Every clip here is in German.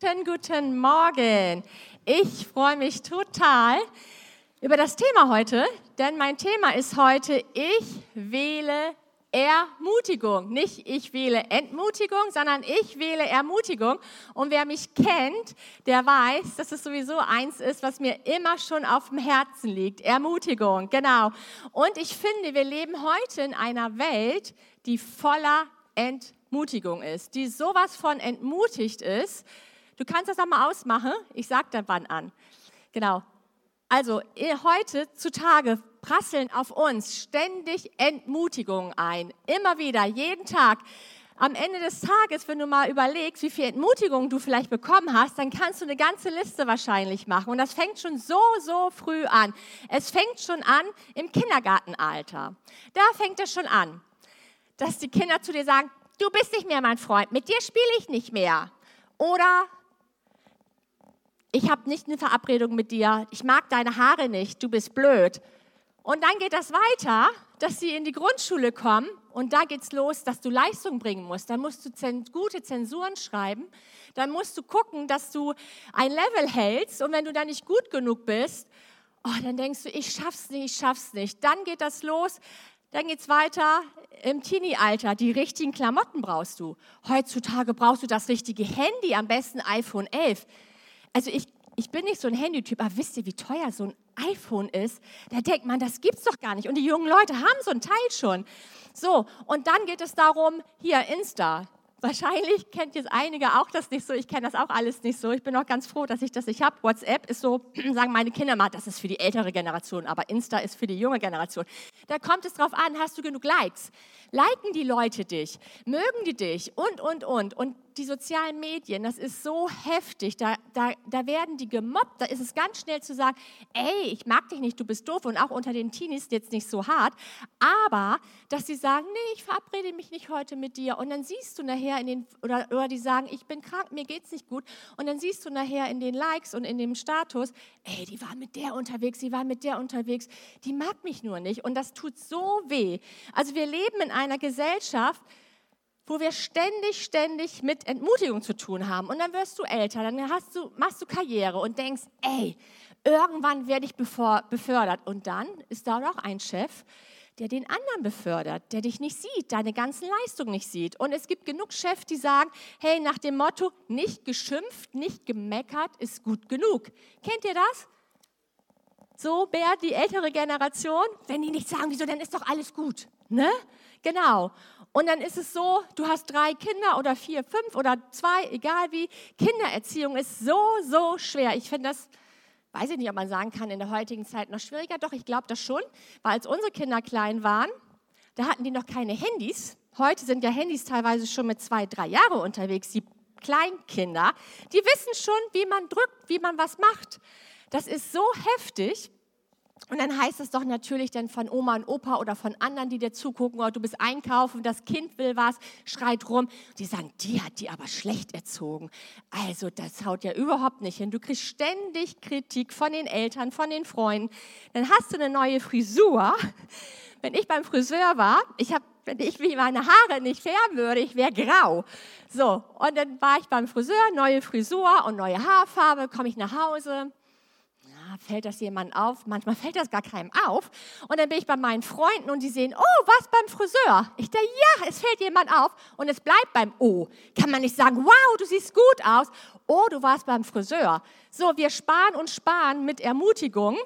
Guten Morgen. Ich freue mich total über das Thema heute, denn mein Thema ist heute, ich wähle Ermutigung. Nicht ich wähle Entmutigung, sondern ich wähle Ermutigung. Und wer mich kennt, der weiß, dass es sowieso eins ist, was mir immer schon auf dem Herzen liegt. Ermutigung, genau. Und ich finde, wir leben heute in einer Welt, die voller Entmutigung ist, die sowas von entmutigt ist. Du kannst das auch mal ausmachen, ich sage dann wann an. Genau. Also heutzutage prasseln auf uns ständig Entmutigungen ein. Immer wieder, jeden Tag. Am Ende des Tages, wenn du mal überlegst, wie viel Entmutigung du vielleicht bekommen hast, dann kannst du eine ganze Liste wahrscheinlich machen. Und das fängt schon so früh an. Es fängt schon an im Kindergartenalter. Da fängt es schon an, dass die Kinder zu dir sagen, du bist nicht mehr mein Freund, mit dir spiele ich nicht mehr. Oder ich habe nicht eine Verabredung mit dir, ich mag deine Haare nicht, du bist blöd. Und dann geht das weiter, dass sie in die Grundschule kommen und da geht's los, dass du Leistung bringen musst. Dann musst du gute Zensuren schreiben, dann musst du gucken, dass du ein Level hältst und wenn du da nicht gut genug bist, dann denkst du, ich schaff's nicht. Dann geht das los. Dann geht es weiter im Teenie-Alter. Die richtigen Klamotten brauchst du. Heutzutage brauchst du das richtige Handy, am besten iPhone 11. Also ich bin nicht so ein Handytyp, aber wisst ihr, wie teuer so ein iPhone ist? Da denkt man, das gibt's doch gar nicht. Und die jungen Leute haben so ein Teil schon. So, und dann geht es darum, hier Insta. Wahrscheinlich kennt jetzt einige auch das nicht so. Ich kenne das auch alles nicht so. Ich bin auch ganz froh, dass ich das nicht habe. WhatsApp ist so, sagen meine Kinder mal, das ist für die ältere Generation, aber Insta ist für die junge Generation. Da kommt es drauf an, hast du genug Likes? Liken die Leute dich? Mögen die dich? Und. Und die sozialen Medien, das ist so heftig. Da werden die gemobbt. Da ist es ganz schnell zu sagen, ey, ich mag dich nicht, du bist doof. Und auch unter den Teenies jetzt nicht so hart. Aber, dass sie sagen, nee, ich verabrede mich nicht heute mit dir. Und dann siehst du nachher oder die sagen, ich bin krank, mir geht's nicht gut. Und dann siehst du nachher in den Likes und in dem Status, ey, die war mit der unterwegs, die mag mich nur nicht. Und das tut so weh. Also wir leben in einer Gesellschaft, wo wir ständig mit Entmutigung zu tun haben. Und dann wirst du älter, dann machst du Karriere und denkst, ey, irgendwann werde ich befördert. Und dann ist da noch ein Chef, der den anderen befördert, der dich nicht sieht, deine ganzen Leistungen nicht sieht. Und es gibt genug Chefs, die sagen, hey, nach dem Motto, nicht geschimpft, nicht gemeckert, ist gut genug. Kennt ihr das? So, Bert, die ältere Generation, wenn die nicht sagen, wieso, dann ist doch alles gut. Ne? Genau. Und dann ist es so, du hast 3 Kinder oder 4, 5 oder 2, egal wie. Kindererziehung ist so schwer. Ich finde das, weiß ich nicht, ob man sagen kann, in der heutigen Zeit noch schwieriger. Doch, ich glaube das schon, weil als unsere Kinder klein waren, da hatten die noch keine Handys. Heute sind ja Handys teilweise schon mit 2, 3 Jahren unterwegs. Die Kleinkinder, die wissen schon, wie man drückt, wie man was macht. Das ist so heftig. Und dann heißt es doch natürlich dann von Oma und Opa oder von anderen, die dir zugucken, oder du bist einkaufen, das Kind will was, schreit rum. Die sagen, die hat die aber schlecht erzogen. Also das haut ja überhaupt nicht hin. Du kriegst ständig Kritik von den Eltern, von den Freunden. Dann hast du eine neue Frisur. Wenn ich beim Friseur war, wenn ich meine Haare nicht färben würde, ich wäre grau. So, und dann war ich beim Friseur, neue Frisur und neue Haarfarbe, komme ich nach Hause. Fällt das jemandem auf? Manchmal fällt das gar keinem auf. Und dann bin ich bei meinen Freunden und die sehen, oh, was beim Friseur? Ich denke, ja, es fällt jemand auf und es bleibt beim O. Kann man nicht sagen, wow, du siehst gut aus. Oh, du warst beim Friseur. So, wir sparen mit Ermutigung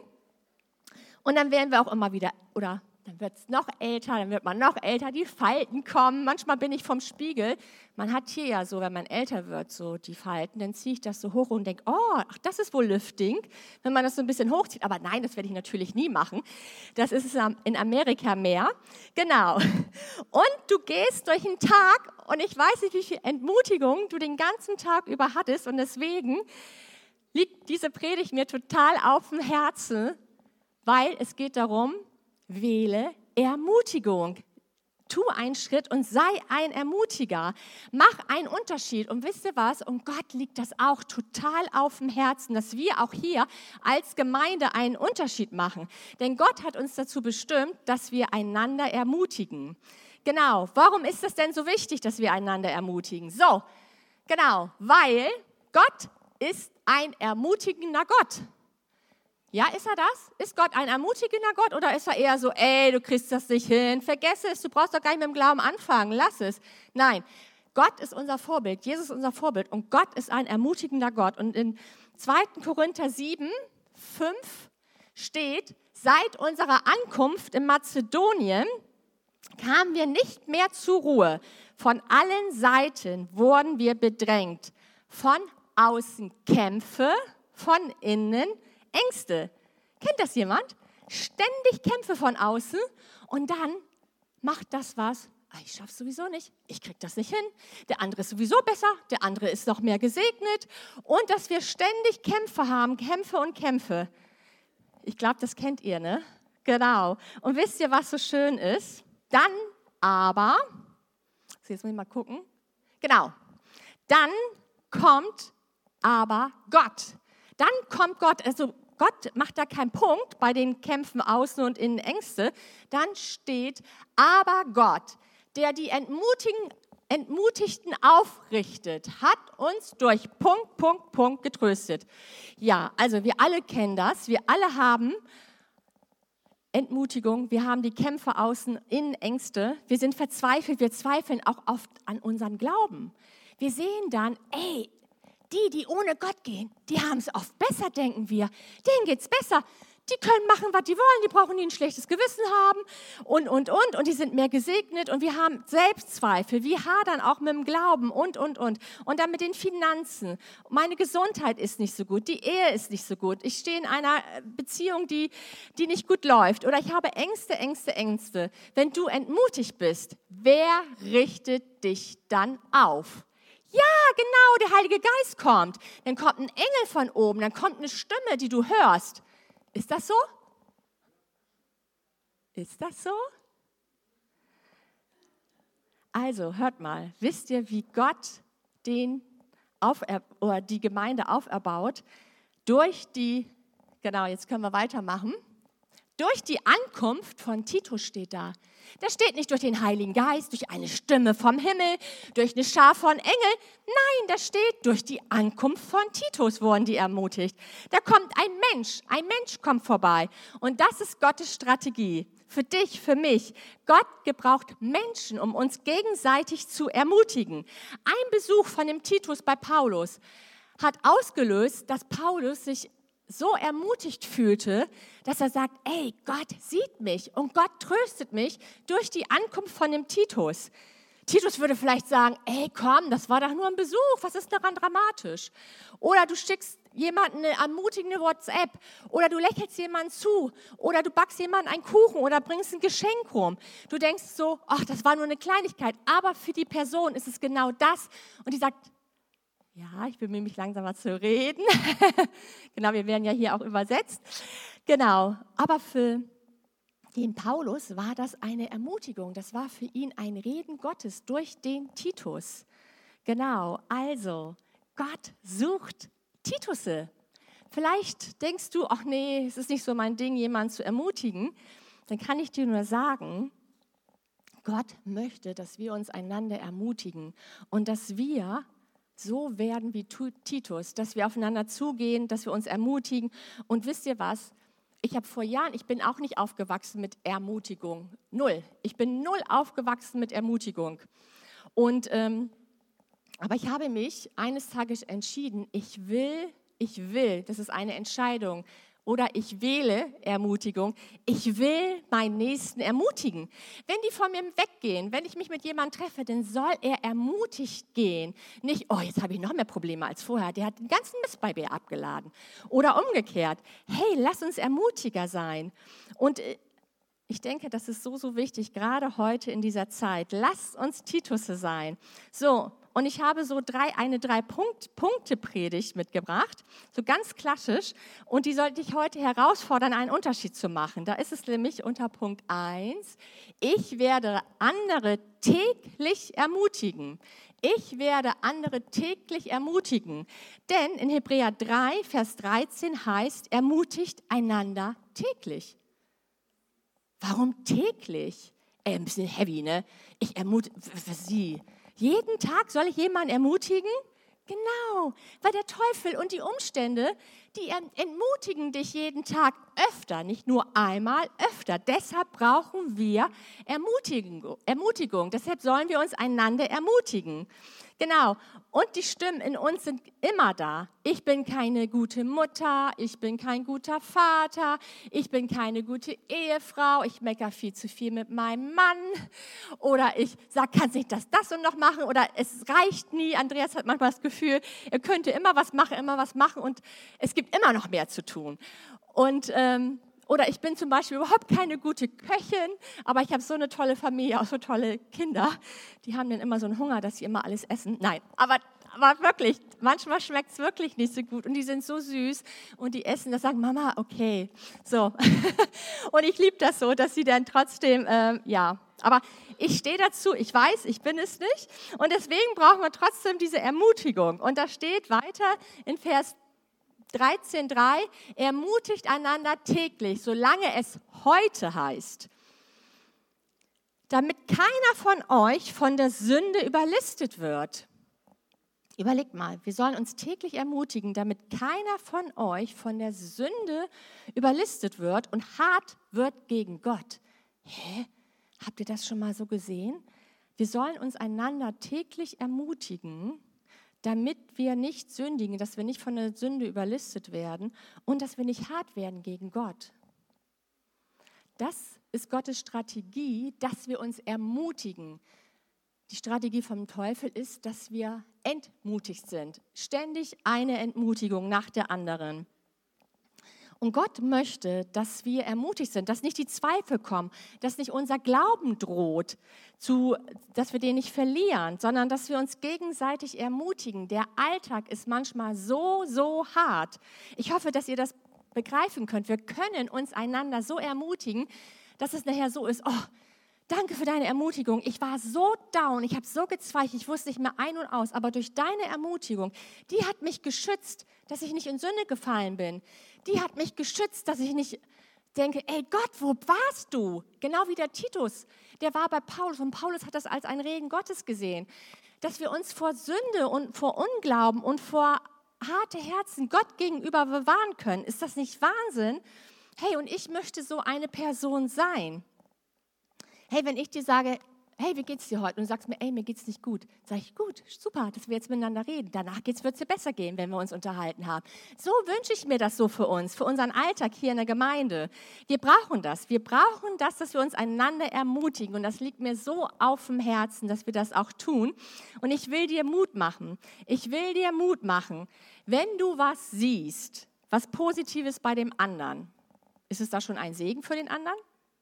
und dann werden wir auch immer wieder, oder dann wird es noch älter, dann wird man noch älter, die Falten kommen. Manchmal bin ich vom Spiegel. Man hat hier ja so, wenn man älter wird, so die Falten, dann ziehe ich das so hoch und denke, das ist wohl Lifting, wenn man das so ein bisschen hochzieht. Aber nein, das werde ich natürlich nie machen. Das ist es in Amerika mehr. Genau. Und du gehst durch den Tag und ich weiß nicht, wie viel Entmutigung du den ganzen Tag über hattest. Und deswegen liegt diese Predigt mir total auf dem Herzen, weil es geht darum, wähle Ermutigung. Tu einen Schritt und sei ein Ermutiger. Mach einen Unterschied. Und wisst ihr was? Und Gott liegt das auch total auf dem Herzen, dass wir auch hier als Gemeinde einen Unterschied machen. Denn Gott hat uns dazu bestimmt, dass wir einander ermutigen. Genau. Warum ist es denn so wichtig, dass wir einander ermutigen? So, genau, weil Gott ist ein ermutigender Gott. Ja, ist er das? Ist Gott ein ermutigender Gott oder ist er eher so, ey, du kriegst das nicht hin, vergess es, du brauchst doch gar nicht mit dem Glauben anfangen, lass es. Nein, Gott ist unser Vorbild, Jesus ist unser Vorbild und Gott ist ein ermutigender Gott. Und in 2. Korinther 7, 5 steht, seit unserer Ankunft in Mazedonien kamen wir nicht mehr zur Ruhe. Von allen Seiten wurden wir bedrängt. Von außen Kämpfe, von innen Ängste. Kennt das jemand? Ständig Kämpfe von außen und dann macht das was. Ich schaff's sowieso nicht, ich krieg das nicht hin. Der andere ist sowieso besser, der andere ist noch mehr gesegnet. Und dass wir ständig Kämpfe haben, Kämpfe und Kämpfe. Ich glaube, das kennt ihr, ne? Genau. Und wisst ihr, was so schön ist? Dann aber, jetzt muss ich mal gucken. Genau. Dann kommt aber Gott. Dann kommt Gott, also Gott macht da keinen Punkt bei den Kämpfen außen und innen Ängste. Dann steht, aber Gott, der die Entmutigten aufrichtet, hat uns durch Punkt getröstet. Ja, also wir alle kennen das, wir alle haben Entmutigung, wir haben die Kämpfe außen, innen Ängste, wir sind verzweifelt, wir zweifeln auch oft an unserem Glauben. Wir sehen dann, die ohne Gott gehen, die haben es oft besser, denken wir. Denen geht es besser. Die können machen, was die wollen. Die brauchen nie ein schlechtes Gewissen haben und die sind mehr gesegnet. Und wir haben Selbstzweifel. Wir hadern auch mit dem Glauben und. Und dann mit den Finanzen. Meine Gesundheit ist nicht so gut. Die Ehe ist nicht so gut. Ich stehe in einer Beziehung, die nicht gut läuft. Oder ich habe Ängste. Wenn du entmutigt bist, wer richtet dich dann auf? Ja, genau, der Heilige Geist kommt. Dann kommt ein Engel von oben, dann kommt eine Stimme, die du hörst. Ist das so? Ist das so? Also, hört mal, wisst ihr, wie Gott die Gemeinde auferbaut? Jetzt können wir weitermachen. Durch die Ankunft von Titus steht da. Das steht nicht durch den Heiligen Geist, durch eine Stimme vom Himmel, durch eine Schar von Engeln. Nein, das steht, durch die Ankunft von Titus wurden die ermutigt. Da kommt ein Mensch kommt vorbei. Und das ist Gottes Strategie. Für dich, für mich. Gott gebraucht Menschen, um uns gegenseitig zu ermutigen. Ein Besuch von dem Titus bei Paulus hat ausgelöst, dass Paulus sich so ermutigt fühlte, dass er sagt, Gott sieht mich und Gott tröstet mich durch die Ankunft von dem Titus. Titus würde vielleicht sagen, komm, das war doch nur ein Besuch, was ist daran dramatisch? Oder du schickst jemanden eine ermutigende WhatsApp oder du lächelst jemanden zu oder du backst jemanden einen Kuchen oder bringst ein Geschenk rum. Du denkst so, ach, das war nur eine Kleinigkeit, aber für die Person ist es genau das. Und die sagt, ja, ich bemühe mich langsamer zu reden. Genau, wir werden ja hier auch übersetzt. Genau, aber für den Paulus war das eine Ermutigung. Das war für ihn ein Reden Gottes durch den Titus. Genau, also Gott sucht Titusse. Vielleicht denkst du, ach nee, es ist nicht so mein Ding, jemanden zu ermutigen. Dann kann ich dir nur sagen, Gott möchte, dass wir uns einander ermutigen und dass wir so werden wie Titus, dass wir aufeinander zugehen, dass wir uns ermutigen. Und wisst ihr was? Ich bin auch nicht aufgewachsen mit Ermutigung. Null. Ich bin null aufgewachsen mit Ermutigung. Aber ich habe mich eines Tages entschieden, ich will, das ist eine Entscheidung, oder ich wähle Ermutigung, ich will meinen Nächsten ermutigen. Wenn die von mir weggehen, wenn ich mich mit jemandem treffe, dann soll er ermutigt gehen. Nicht, jetzt habe ich noch mehr Probleme als vorher, der hat den ganzen Mist bei mir abgeladen. Oder umgekehrt, hey, lass uns Ermutiger sein. Und ich denke, das ist so wichtig, gerade heute in dieser Zeit. Lasst uns Titusse sein. So, und ich habe so eine 3-Punkte-Predigt mitgebracht, so ganz klassisch. Und die sollte ich heute herausfordern, einen Unterschied zu machen. Da ist es nämlich unter Punkt 1, ich werde andere täglich ermutigen. Ich werde andere täglich ermutigen. Denn in Hebräer 3, Vers 13 heißt, ermutigt einander täglich. Warum täglich? Ein bisschen heavy, ne? Ich ermutige Sie. Jeden Tag soll ich jemanden ermutigen? Genau, weil der Teufel und die Umstände, die entmutigen dich jeden Tag öfter, nicht nur einmal, öfter. Deshalb brauchen wir Ermutigung. Deshalb sollen wir uns einander ermutigen. Genau, und die Stimmen in uns sind immer da. Ich bin keine gute Mutter, ich bin kein guter Vater, ich bin keine gute Ehefrau, ich meckere viel zu viel mit meinem Mann oder ich sage, kannst nicht das und noch machen oder es reicht nie. Andreas hat manchmal das Gefühl, er könnte immer was machen und es gibt immer noch mehr zu tun. Und oder ich bin zum Beispiel überhaupt keine gute Köchin, aber ich habe so eine tolle Familie, auch so tolle Kinder. Die haben dann immer so einen Hunger, dass sie immer alles essen. Nein, aber wirklich, manchmal schmeckt es wirklich nicht so gut und die sind so süß und die essen, das sagen Mama, okay. So. Und ich liebe das so, dass sie dann trotzdem, aber ich stehe dazu, ich weiß, ich bin es nicht und deswegen brauchen wir trotzdem diese Ermutigung. Und da steht weiter in Vers 13,3, ermutigt einander täglich, solange es heute heißt, damit keiner von euch von der Sünde überlistet wird. Überlegt mal, wir sollen uns täglich ermutigen, damit keiner von euch von der Sünde überlistet wird und hart wird gegen Gott. Hä? Habt ihr das schon mal so gesehen? Wir sollen uns einander täglich ermutigen, damit wir nicht sündigen, dass wir nicht von der Sünde überlistet werden und dass wir nicht hart werden gegen Gott. Das ist Gottes Strategie, dass wir uns ermutigen. Die Strategie vom Teufel ist, dass wir entmutigt sind. Ständig eine Entmutigung nach der anderen. Und Gott möchte, dass wir ermutigt sind, dass nicht die Zweifel kommen, dass nicht unser Glauben droht, dass wir den nicht verlieren, sondern dass wir uns gegenseitig ermutigen. Der Alltag ist manchmal so hart. Ich hoffe, dass ihr das begreifen könnt. Wir können uns einander so ermutigen, dass es nachher so ist, oh, danke für deine Ermutigung. Ich war so down, ich habe so gezweifelt, ich wusste nicht mehr ein und aus. Aber durch deine Ermutigung, die hat mich geschützt, dass ich nicht in Sünde gefallen bin. Die hat mich geschützt, dass ich nicht denke, ey Gott, wo warst du? Genau wie der Titus, der war bei Paulus und Paulus hat das als ein Reden Gottes gesehen. Dass wir uns vor Sünde und vor Unglauben und vor harte Herzen Gott gegenüber bewahren können. Ist das nicht Wahnsinn? Hey, und ich möchte so eine Person sein. Hey, wenn ich dir sage, hey, wie geht's dir heute? Und du sagst mir, ey, mir geht's nicht gut. Sag ich, gut, super, dass wir jetzt miteinander reden. Danach wird es dir besser gehen, wenn wir uns unterhalten haben. So wünsche ich mir das so für uns, für unseren Alltag hier in der Gemeinde. Wir brauchen das. Wir brauchen das, dass wir uns einander ermutigen. Und das liegt mir so auf dem Herzen, dass wir das auch tun. Und ich will dir Mut machen. Ich will dir Mut machen. Wenn du was siehst, was Positives bei dem anderen, ist es da schon ein Segen für den anderen?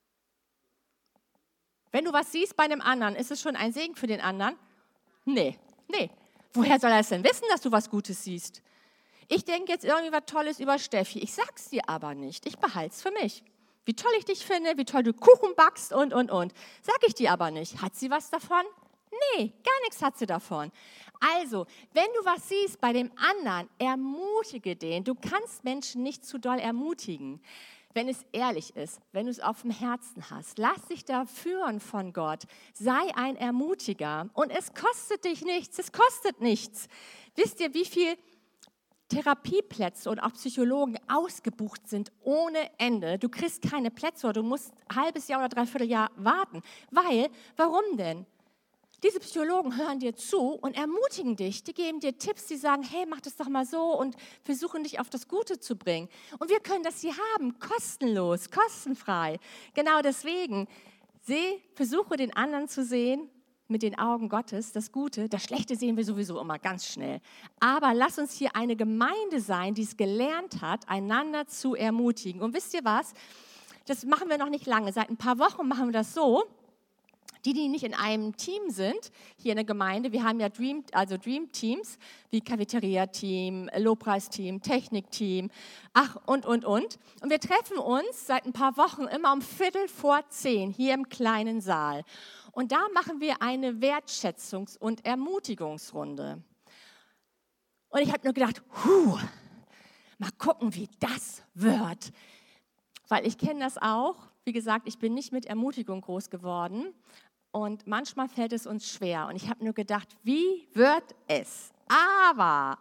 Wenn du was siehst bei einem anderen, ist es schon ein Segen für den anderen? Nee. Woher soll er es denn wissen, dass du was Gutes siehst? Ich denke jetzt irgendwie was Tolles über Steffi. Ich sag's dir aber nicht. Ich behalte es für mich. Wie toll ich dich finde, wie toll du Kuchen backst und. Sag ich dir aber nicht. Hat sie was davon? Nee, gar nichts hat sie davon. Also, wenn du was siehst bei dem anderen, ermutige den. Du kannst Menschen nicht zu doll ermutigen. Wenn es ehrlich ist, wenn du es auf dem Herzen hast, lass dich da führen von Gott. Sei ein Ermutiger. Und es kostet dich nichts, es kostet nichts. Wisst ihr, wie viele Therapieplätze und auch Psychologen ausgebucht sind ohne Ende? Du kriegst keine Plätze oder du musst ein halbes Jahr oder dreiviertel Jahr warten. Warum denn? Diese Psychologen hören dir zu und ermutigen dich. Die geben dir Tipps, die sagen, hey, mach das doch mal so und versuchen dich auf das Gute zu bringen. Und wir können das hier haben, kostenlos, kostenfrei. Genau deswegen, versuche den anderen zu sehen mit den Augen Gottes, das Gute. Das Schlechte sehen wir sowieso immer ganz schnell. Aber lass uns hier eine Gemeinde sein, die es gelernt hat, einander zu ermutigen. Und wisst ihr was? Das machen wir noch nicht lange. Seit ein paar Wochen machen wir das so. Die nicht in einem Team sind, hier in der Gemeinde, wir haben ja Dream Teams, wie Cafeteria-Team, Lobpreisteam, Technik-Team, und. Und wir treffen uns seit ein paar Wochen immer um 9:15 hier im kleinen Saal. Und da machen wir eine Wertschätzungs- und Ermutigungsrunde. Und ich habe nur gedacht, mal gucken, wie das wird. Weil ich kenne das auch. Wie gesagt, ich bin nicht mit Ermutigung groß geworden. Und manchmal fällt es uns schwer. Und ich habe nur gedacht, wie wird es? Aber,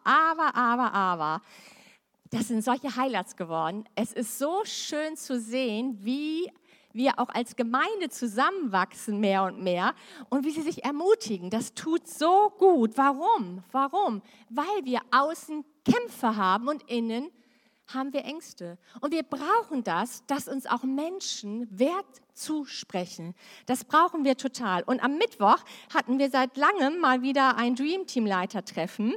das sind solche Highlights geworden. Es ist so schön zu sehen, wie wir auch als Gemeinde zusammenwachsen mehr und mehr und wie sie sich ermutigen. Das tut so gut. Warum? Weil wir außen Kämpfe haben und innen haben wir Ängste. Und wir brauchen das, dass uns auch Menschen Wert zusprechen. Das brauchen wir total. Und am Mittwoch hatten wir seit langem mal wieder ein Dream-Team-Leiter-Treffen.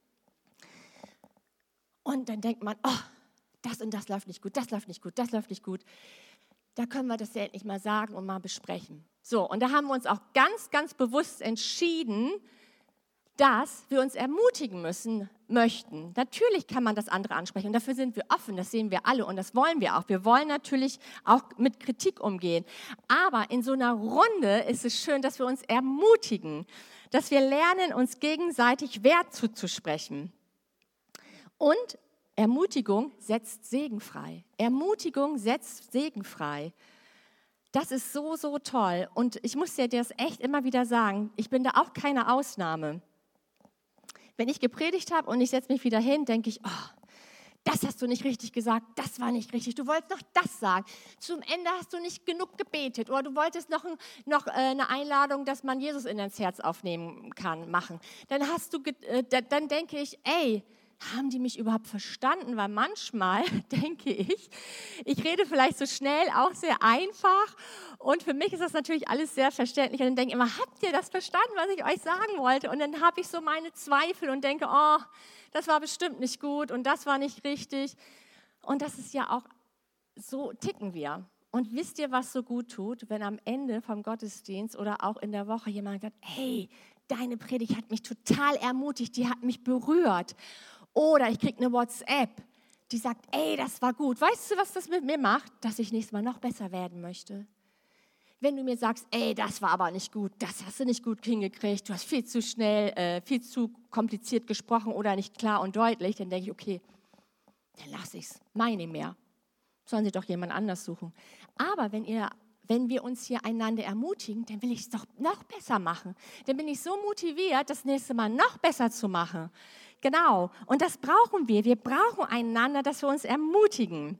Und dann denkt man, oh, das und das läuft nicht gut, das läuft nicht gut, das läuft nicht gut. Da können wir das ja endlich mal sagen und mal besprechen. So, und da haben wir uns auch ganz, ganz bewusst entschieden, dass wir uns ermutigen möchten. Natürlich kann man das andere ansprechen und dafür sind wir offen, das sehen wir alle und das wollen wir auch. Wir wollen natürlich auch mit Kritik umgehen. Aber in so einer Runde ist es schön, dass wir uns ermutigen, dass wir lernen, uns gegenseitig Wert zuzusprechen. Und Ermutigung setzt Segen frei. Ermutigung setzt Segen frei. Das ist so, so toll. Und ich muss dir das echt immer wieder sagen, ich bin da auch keine Ausnahme. Wenn ich gepredigt habe und ich setze mich wieder hin, denke ich, oh, das hast du nicht richtig gesagt, das war nicht richtig, du wolltest noch das sagen. Zum Ende hast du nicht genug gebetet oder du wolltest noch eine Einladung, dass man Jesus in dein Herz aufnehmen kann, machen. Dann denke ich, ey, haben die mich überhaupt verstanden? Weil manchmal denke ich rede vielleicht so schnell, auch sehr einfach und für mich ist das natürlich alles sehr verständlich und dann denke ich immer, habt ihr das verstanden, was ich euch sagen wollte? Und dann habe ich so meine Zweifel und denke, oh, das war bestimmt nicht gut und das war nicht richtig und das ist ja auch, so ticken wir. Und wisst ihr, was so gut tut, wenn am Ende vom Gottesdienst oder auch in der Woche jemand sagt, hey, deine Predigt hat mich total ermutigt, die hat mich berührt. Oder ich kriege eine WhatsApp, die sagt, ey, das war gut. Weißt du, was das mit mir macht? Dass ich nächstes Mal noch besser werden möchte. Wenn du mir sagst, ey, das war aber nicht gut, das hast du nicht gut hingekriegt, du hast viel zu schnell, viel zu kompliziert gesprochen oder nicht klar und deutlich, dann denke ich, okay, dann lasse ich es, meine mehr. Sollen sie doch jemand anders suchen. Aber wenn wir uns hier einander ermutigen, dann will ich es doch noch besser machen. Dann bin ich so motiviert, das nächste Mal noch besser zu machen. Genau, und das brauchen wir. Wir brauchen einander, dass wir uns ermutigen.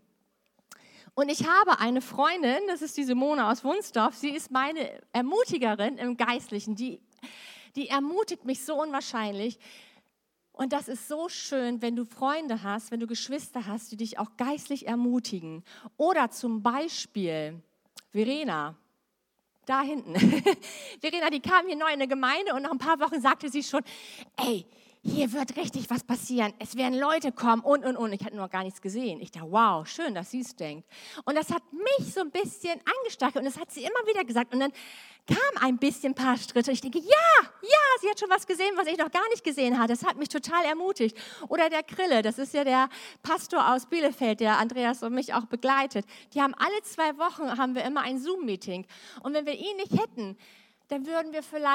Und ich habe eine Freundin, das ist die Simone aus Wunsdorf, sie ist meine Ermutigerin im Geistlichen, die ermutigt mich so unwahrscheinlich. Und das ist so schön, wenn du Freunde hast, wenn du Geschwister hast, die dich auch geistlich ermutigen. Oder zum Beispiel Verena, da hinten. Verena, die kam hier neu in eine Gemeinde und nach ein paar Wochen sagte sie schon, ey, hier wird richtig was passieren, es werden Leute kommen und. Ich hatte noch gar nichts gesehen. Ich dachte, wow, schön, dass sie es denkt. Und das hat mich so ein bisschen angestachelt und das hat sie immer wieder gesagt. Und dann kam ein paar Schritte. Ich denke, ja, sie hat schon was gesehen, was ich noch gar nicht gesehen hatte. Das hat mich total ermutigt. Oder der Krille, das ist ja der Pastor aus Bielefeld, der Andreas und mich auch begleitet. Die haben alle 2 Wochen haben wir immer ein Zoom-Meeting. Und wenn wir ihn nicht hätten, dann hätten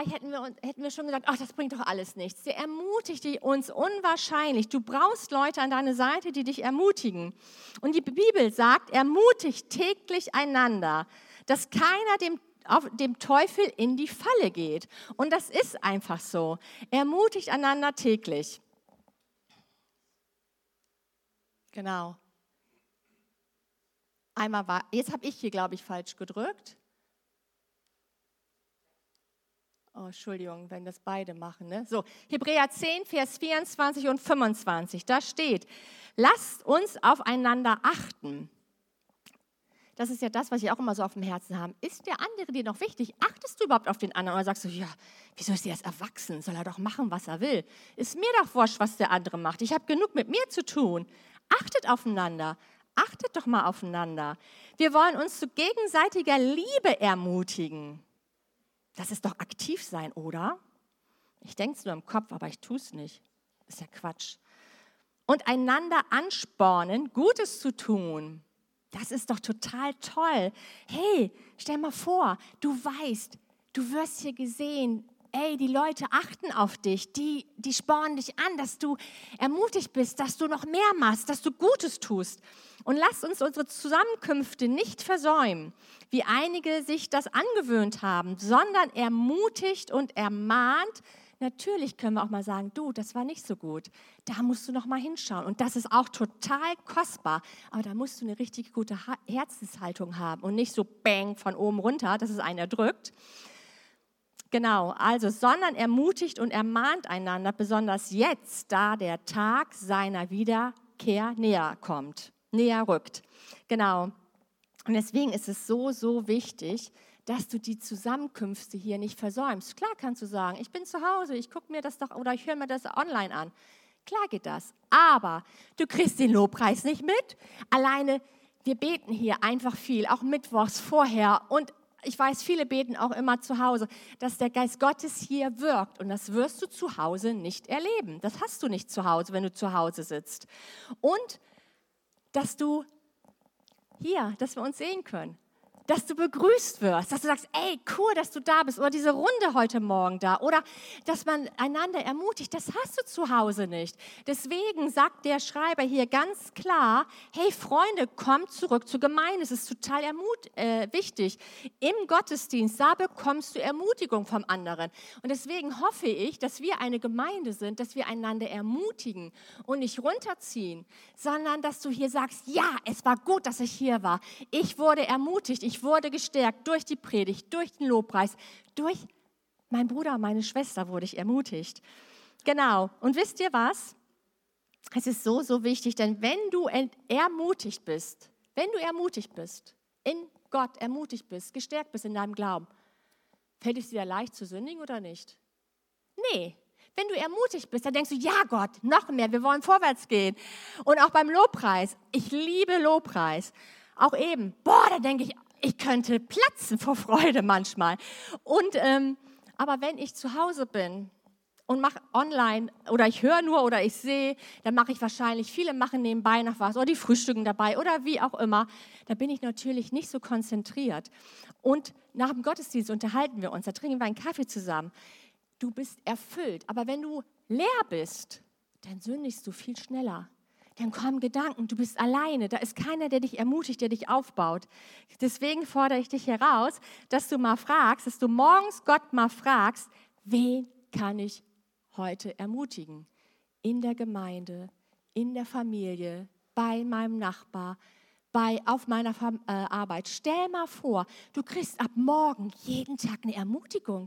wir schon gesagt, ach, das bringt doch alles nichts. Der ermutigt uns unwahrscheinlich. Du brauchst Leute an deiner Seite, die dich ermutigen. Und die Bibel sagt, ermutigt täglich einander, dass keiner dem Teufel in die Falle geht. Und das ist einfach so. Ermutigt einander täglich. Genau. Jetzt habe ich hier, glaube ich, falsch gedrückt. Oh, Entschuldigung, wenn das beide machen. Ne? So, Hebräer 10, Vers 24 und 25, da steht, lasst uns aufeinander achten. Das ist ja das, was ich auch immer so auf dem Herzen habe. Ist der andere dir noch wichtig? Achtest du überhaupt auf den anderen? Oder sagst du, ja, wieso ist der erst erwachsen? Soll er doch machen, was er will? Ist mir doch wurscht, was der andere macht. Ich habe genug mit mir zu tun. Achtet aufeinander. Achtet doch mal aufeinander. Wir wollen uns zu gegenseitiger Liebe ermutigen. Das ist doch aktiv sein, oder? Ich denke es nur im Kopf, aber ich tue es nicht. Ist ja Quatsch. Und einander anspornen, Gutes zu tun. Das ist doch total toll. Hey, stell mal vor, du weißt, du wirst hier gesehen. Ey, die Leute achten auf dich, die spornen dich an, dass du ermutigt bist, dass du noch mehr machst, dass du Gutes tust. Und lasst uns unsere Zusammenkünfte nicht versäumen, wie einige sich das angewöhnt haben, sondern ermutigt und ermahnt, natürlich können wir auch mal sagen, du, das war nicht so gut. Da musst du noch mal hinschauen. Und das ist auch total kostbar. Aber da musst du eine richtig gute Herzenshaltung haben und nicht so bang von oben runter, dass es einen erdrückt. Genau, also, sondern ermutigt und ermahnt einander, besonders jetzt, da der Tag seiner Wiederkehr näher rückt. Genau. Und deswegen ist es so, so wichtig, dass du die Zusammenkünfte hier nicht versäumst. Klar kannst du sagen, ich bin zu Hause, ich gucke mir das doch oder ich höre mir das online an. Klar geht das, aber du kriegst den Lobpreis nicht mit. Alleine, wir beten hier einfach viel, auch mittwochs vorher und ich weiß, viele beten auch immer zu Hause, dass der Geist Gottes hier wirkt und das wirst du zu Hause nicht erleben. Das hast du nicht zu Hause, wenn du zu Hause sitzt. Und dass wir uns sehen können. Dass du begrüßt wirst, dass du sagst, ey, cool, dass du da bist oder diese Runde heute Morgen da oder dass man einander ermutigt, das hast du zu Hause nicht. Deswegen sagt der Schreiber hier ganz klar, hey Freunde, kommt zurück zur Gemeinde, es ist total wichtig. Im Gottesdienst, da bekommst du Ermutigung vom anderen und deswegen hoffe ich, dass wir eine Gemeinde sind, dass wir einander ermutigen und nicht runterziehen, sondern dass du hier sagst, ja, es war gut, dass ich hier war, ich wurde ermutigt, ich wurde gestärkt durch die Predigt, durch den Lobpreis, durch meinen Bruder, meine Schwester wurde ich ermutigt. Genau. Und wisst ihr was? Es ist so, so wichtig, denn wenn du ermutigt bist, in Gott ermutigt bist, gestärkt bist in deinem Glauben, fällt es dir leicht zu sündigen oder nicht? Nee. Wenn du ermutigt bist, dann denkst du, ja Gott, noch mehr, wir wollen vorwärts gehen. Und auch beim Lobpreis, ich liebe Lobpreis. Auch eben, da denke ich könnte platzen vor Freude manchmal. Und, aber wenn ich zu Hause bin und mache online oder ich höre nur oder ich sehe, dann mache ich wahrscheinlich, viele machen nebenbei noch was oder die frühstücken dabei oder wie auch immer, da bin ich natürlich nicht so konzentriert. Und nach dem Gottesdienst unterhalten wir uns, da trinken wir einen Kaffee zusammen. Du bist erfüllt, aber wenn du leer bist, dann sündigst du viel schneller. Dann kommen Gedanken, du bist alleine, da ist keiner, der dich ermutigt, der dich aufbaut. Deswegen fordere ich dich heraus, dass du mal fragst, dass du morgens Gott mal fragst, wen kann ich heute ermutigen? In der Gemeinde, in der Familie, bei meinem Nachbar, auf meiner Arbeit. Stell mal vor, du kriegst ab morgen jeden Tag eine Ermutigung.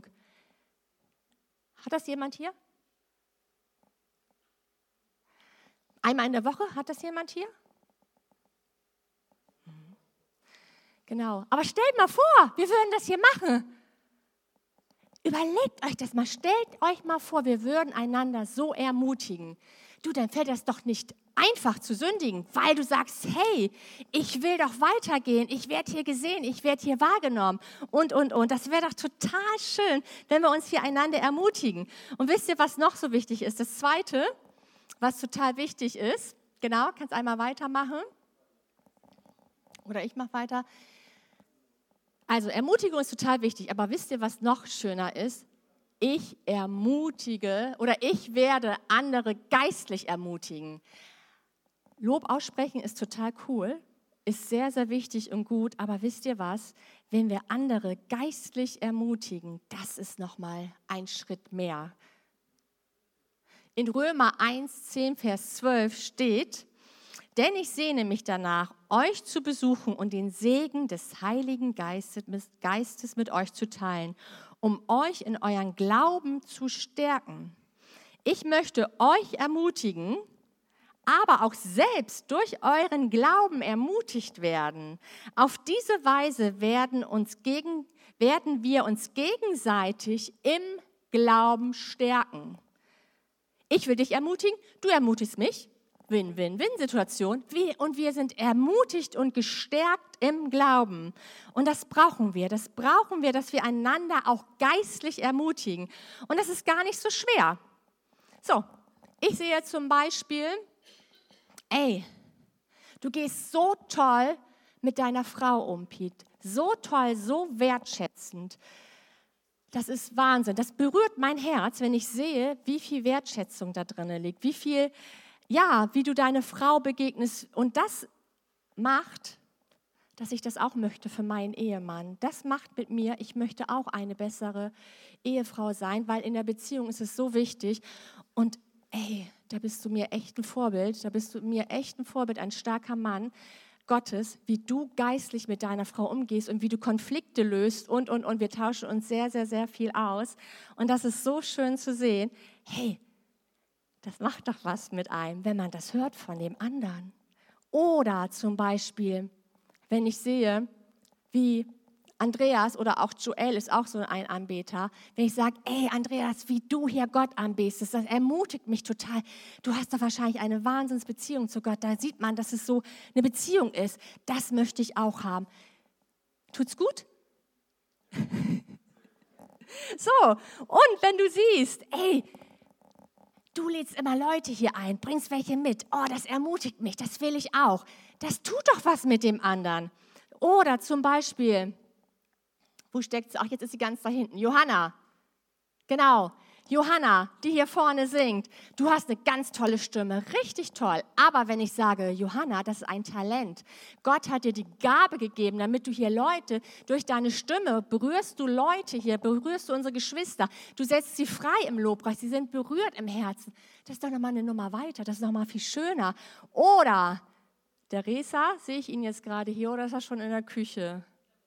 Hat das jemand hier? Einmal in der Woche, hat das jemand hier? Genau, aber stellt mal vor, wir würden das hier machen. Überlegt euch das mal, stellt euch mal vor, wir würden einander so ermutigen. Du, dann fällt das doch nicht einfach zu sündigen, weil du sagst, hey, ich will doch weitergehen, ich werde hier gesehen, ich werde hier wahrgenommen und. Das wäre doch total schön, wenn wir uns hier einander ermutigen. Und wisst ihr, was noch so wichtig ist? Das Zweite, was total wichtig ist, genau, kannst einmal weitermachen. Oder ich mache weiter. Also Ermutigung ist total wichtig, aber wisst ihr, was noch schöner ist? Ich ermutige oder ich werde andere geistlich ermutigen. Lob aussprechen ist total cool, ist sehr, sehr wichtig und gut, aber wisst ihr was? Wenn wir andere geistlich ermutigen, das ist nochmal ein Schritt mehr. In Römer 1, 10, Vers 12 steht, denn ich sehne mich danach, euch zu besuchen und den Segen des Heiligen Geistes mit euch zu teilen, um euch in euren Glauben zu stärken. Ich möchte euch ermutigen, aber auch selbst durch euren Glauben ermutigt werden. Auf diese Weise werden wir uns gegenseitig im Glauben stärken. Ich will dich ermutigen, du ermutigst mich. Win-Win-Win-Situation. Und wir sind ermutigt und gestärkt im Glauben. Und das brauchen wir, dass wir einander auch geistlich ermutigen. Und das ist gar nicht so schwer. So, ich sehe zum Beispiel, du gehst so toll mit deiner Frau um, Piet. So toll, so wertschätzend. Das ist Wahnsinn. Das berührt mein Herz, wenn ich sehe, wie viel Wertschätzung da drin liegt, wie du deine Frau begegnest. Und das macht, dass ich das auch möchte für meinen Ehemann. Das macht mit mir, ich möchte auch eine bessere Ehefrau sein, weil in der Beziehung ist es so wichtig. Und ey, da bist du mir echt ein Vorbild, ein starker Mann Gottes, wie du geistlich mit deiner Frau umgehst und wie du Konflikte löst und. Wir tauschen uns sehr, sehr, sehr viel aus. Und das ist so schön zu sehen. Hey, das macht doch was mit einem, wenn man das hört von dem anderen. Oder zum Beispiel, wenn ich sehe, wie Andreas oder auch Joel ist auch so ein Anbeter, wenn ich sage, ey Andreas, wie du hier Gott anbetest, das ermutigt mich total. Du hast doch wahrscheinlich eine Wahnsinnsbeziehung zu Gott. Da sieht man, dass es so eine Beziehung ist. Das möchte ich auch haben. Tut's gut? So, und wenn du siehst, ey, du lädst immer Leute hier ein, bringst welche mit. Oh, das ermutigt mich, das will ich auch. Das tut doch was mit dem anderen. Oder zum Beispiel, wo steckt sie? Ach, jetzt ist sie ganz da hinten. Johanna, genau. Johanna, die hier vorne singt. Du hast eine ganz tolle Stimme, richtig toll. Aber wenn ich sage, Johanna, das ist ein Talent. Gott hat dir die Gabe gegeben, damit du hier Leute, durch deine Stimme berührst du Leute hier, berührst du unsere Geschwister. Du setzt sie frei im Lobpreis, sie sind berührt im Herzen. Das ist doch nochmal eine Nummer weiter, das ist nochmal viel schöner. Oder der Resa, sehe ich ihn jetzt gerade hier oder ist er schon in der Küche?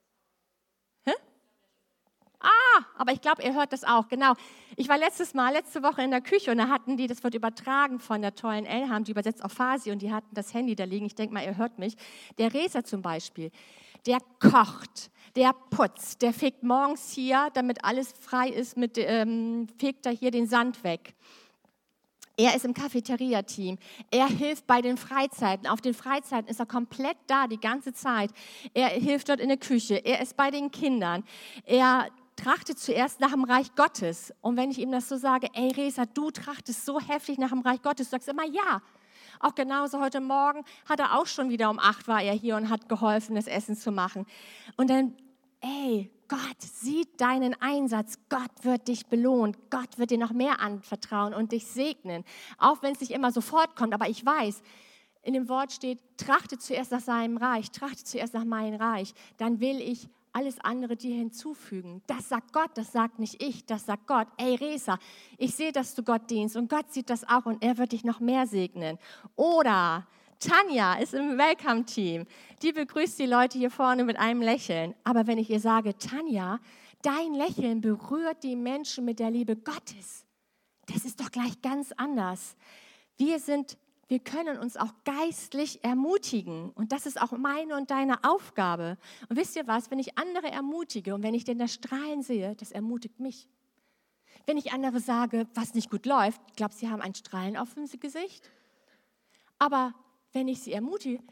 Aber ich glaube, ihr hört das auch, genau. Ich war letzte Woche in der Küche und da hatten die, das wird übertragen von der tollen Elham, die übersetzt auf Farsi und die hatten das Handy da liegen. Ich denke mal, ihr hört mich. Der Resa zum Beispiel, der kocht, der putzt, der fegt morgens hier, damit alles frei ist, fegt er hier den Sand weg. Er ist im Cafeteria-Team. Er hilft bei den Freizeiten. Auf den Freizeiten ist er komplett da, die ganze Zeit. Er hilft dort in der Küche. Er ist bei den Kindern. Er trachtet zuerst nach dem Reich Gottes. Und wenn ich ihm das so sage, ey Resa, du trachtest so heftig nach dem Reich Gottes, du sagst immer ja. Auch genauso heute Morgen hat er auch schon wieder um 8 war er hier und hat geholfen, das Essen zu machen. Und dann, ey, Gott sieht deinen Einsatz, Gott wird dich belohnen, Gott wird dir noch mehr anvertrauen und dich segnen. Auch wenn es nicht immer sofort kommt, aber ich weiß, in dem Wort steht, trachte zuerst nach seinem Reich, trachte zuerst nach meinem Reich, dann will ich alles andere dir hinzufügen. Das sagt Gott, das sagt nicht ich, das sagt Gott. Ey Resa, ich sehe, dass du Gott dienst und Gott sieht das auch und er wird dich noch mehr segnen. Oder Tanja ist im Welcome-Team. Die begrüßt die Leute hier vorne mit einem Lächeln. Aber wenn ich ihr sage, Tanja, dein Lächeln berührt die Menschen mit der Liebe Gottes. Das ist doch gleich ganz anders. Wir können uns auch geistlich ermutigen. Und das ist auch meine und deine Aufgabe. Und wisst ihr was, wenn ich andere ermutige und wenn ich denn das Strahlen sehe, das ermutigt mich. Wenn ich andere sage, was nicht gut läuft, ich glaube, sie haben ein Strahlen auf dem Gesicht. Aber wenn ich sie ermutige,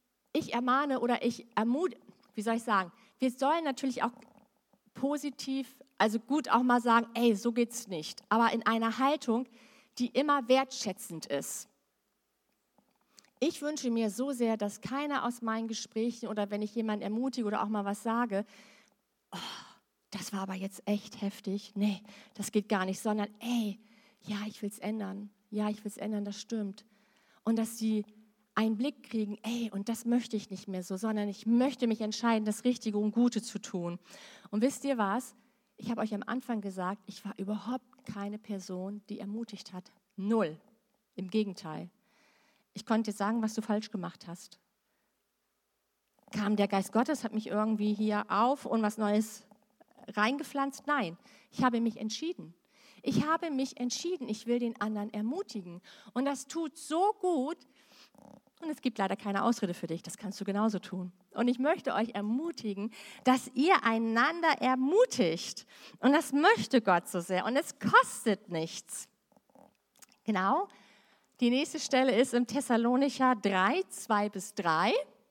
wie soll ich sagen, wir sollen natürlich auch positiv, also gut auch mal sagen, ey, so geht's nicht. Aber in einer Haltung, die immer wertschätzend ist. Ich wünsche mir so sehr, dass keiner aus meinen Gesprächen oder wenn ich jemanden ermutige oder auch mal was sage, oh, das war aber jetzt echt heftig, nee, das geht gar nicht, sondern ey, ja, ich will es ändern, das stimmt. Und dass sie einen Blick kriegen, ey, und das möchte ich nicht mehr so, sondern ich möchte mich entscheiden, das Richtige und Gute zu tun. Und wisst ihr was? Ich habe euch am Anfang gesagt, ich war überhaupt keine Person, die ermutigt hat. 0. Im Gegenteil. Ich konnte dir sagen, was du falsch gemacht hast. Kam der Geist Gottes, hat mich irgendwie hier auf und was Neues reingepflanzt? Nein, ich habe mich entschieden. Ich will den anderen ermutigen. Und das tut so gut. Und es gibt leider keine Ausrede für dich, das kannst du genauso tun. Und ich möchte euch ermutigen, dass ihr einander ermutigt. Und das möchte Gott so sehr. Und es kostet nichts. Genau. Die nächste Stelle ist im Thessalonicher 3, 2-3.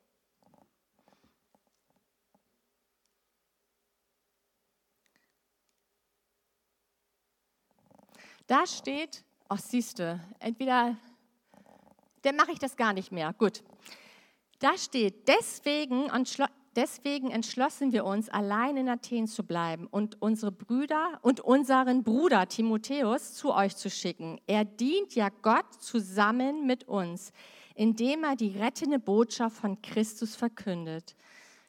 Da steht, siehst du, entweder, dann mache ich das gar nicht mehr. Gut. Da steht, deswegen entschlossen wir uns, allein in Athen zu bleiben und unseren Bruder Timotheus zu euch zu schicken. Er dient ja Gott zusammen mit uns, indem er die rettende Botschaft von Christus verkündet.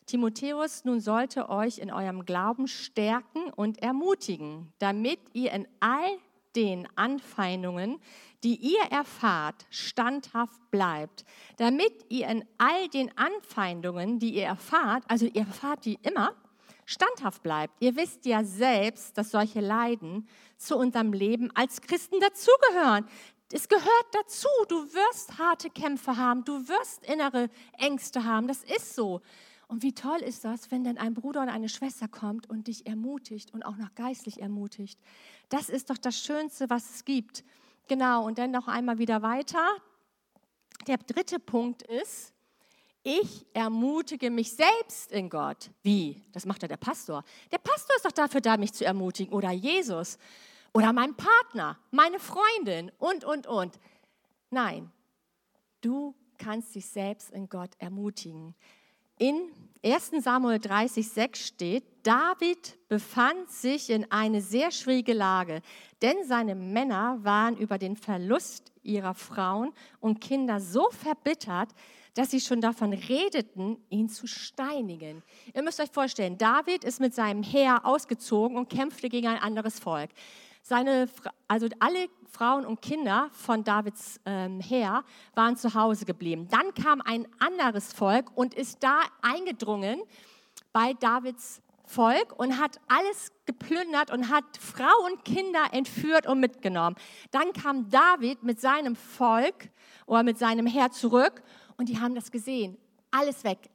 Timotheus nun sollte euch in eurem Glauben stärken und ermutigen, damit ihr in all den Anfeindungen, die ihr erfahrt, standhaft bleibt. Damit ihr in all den Anfeindungen, die ihr erfahrt, also ihr erfahrt die immer, standhaft bleibt. Ihr wisst ja selbst, dass solche Leiden zu unserem Leben als Christen dazugehören. Es gehört dazu. Du wirst harte Kämpfe haben, du wirst innere Ängste haben. Das ist so. Und wie toll ist das, wenn dann ein Bruder oder eine Schwester kommt und dich ermutigt und auch noch geistlich ermutigt. Das ist doch das Schönste, was es gibt. Genau, und dann noch einmal wieder weiter. Der 3. Punkt ist, ich ermutige mich selbst in Gott. Wie? Das macht ja der Pastor. Der Pastor ist doch dafür da, mich zu ermutigen. Oder Jesus. Oder mein Partner, meine Freundin und. Nein, du kannst dich selbst in Gott ermutigen. In 1. Samuel 30,6 steht, David befand sich in eine sehr schwierige Lage, denn seine Männer waren über den Verlust ihrer Frauen und Kinder so verbittert, dass sie schon davon redeten, ihn zu steinigen. Ihr müsst euch vorstellen, David ist mit seinem Heer ausgezogen und kämpfte gegen ein anderes Volk. Also alle Frauen und Kinder von Davids Heer waren zu Hause geblieben. Dann kam ein anderes Volk und ist da eingedrungen bei Davids Volk und hat alles geplündert und hat Frauen und Kinder entführt und mitgenommen. Dann kam David mit seinem Volk oder mit seinem Heer zurück und die haben das gesehen. Alles weg,